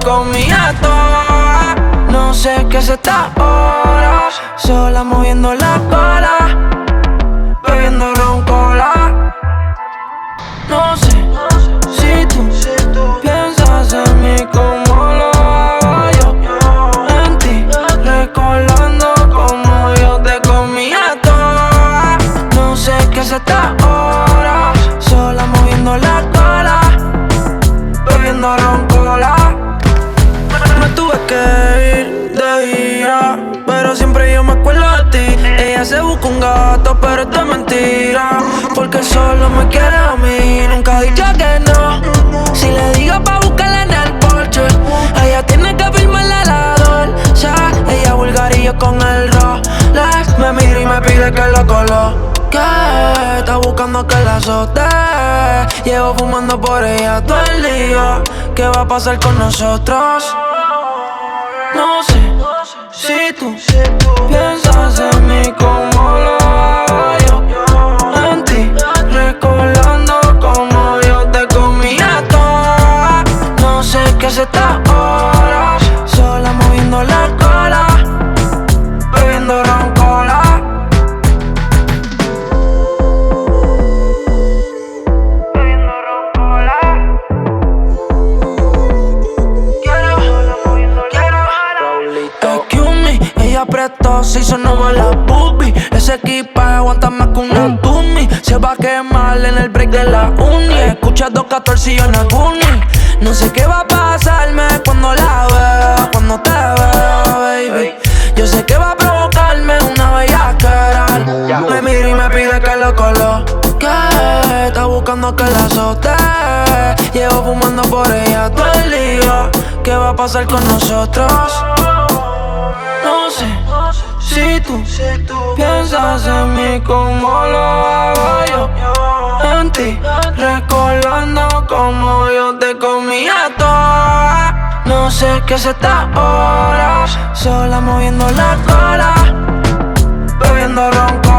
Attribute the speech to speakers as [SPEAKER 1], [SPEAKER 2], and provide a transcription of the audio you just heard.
[SPEAKER 1] comía toda. No sé qué es esta hora, sola moviendo la cola, bebiendo ron cola. No sé si tú piensas en mí como lo hago yo, en ti, recordando como yo te comía toda. No sé qué es esta hora, sola moviendo la cola, bebiendo ron cola. Me tuve que ir de gira, pero siempre yo me acuerdo de ti. Ella se busca un gato, pero es de mentira, porque solo me quiere a mí. Nunca ha dicho que no. Si le digo pa' buscarla en el porche, ella tiene que firmarle la Dolce. Ella vulgar y yo con el Rolex. Me mira y me pide que lo coloque. Está buscando que la azote. Llevo fumando por ella todo el día. ¿Qué va a pasar con nosotros? No sé si tú piensas en mí como lo hago yo, en ti, recordando como yo te comía toda. No sé qué es esta hora, sola moviendo la cola, bebiendo ron cola. Bebiendo ron cola. Excuse me, ella apretó, se hizo nueva la boobie. Ese equipaje aguanta más que una Tumi. Se va a quemar en el break de la uni. Escucha 214 y yo en Aguni. No sé qué va a pasarme cuando la vea, cuando te vea, baby. Yo sé que va a provocarme una bellaquera. Me mira y me pide que lo coloque. Está buscando que la azote. Llevo fumando por ella todo el día. ¿Qué va a pasar con nosotros? No sé si tú piensas en mí como lo hago yo, en ti, recordando como yo te comía toda. No sé qué es esta hora, sola moviendo la cola, bebiendo ron cola.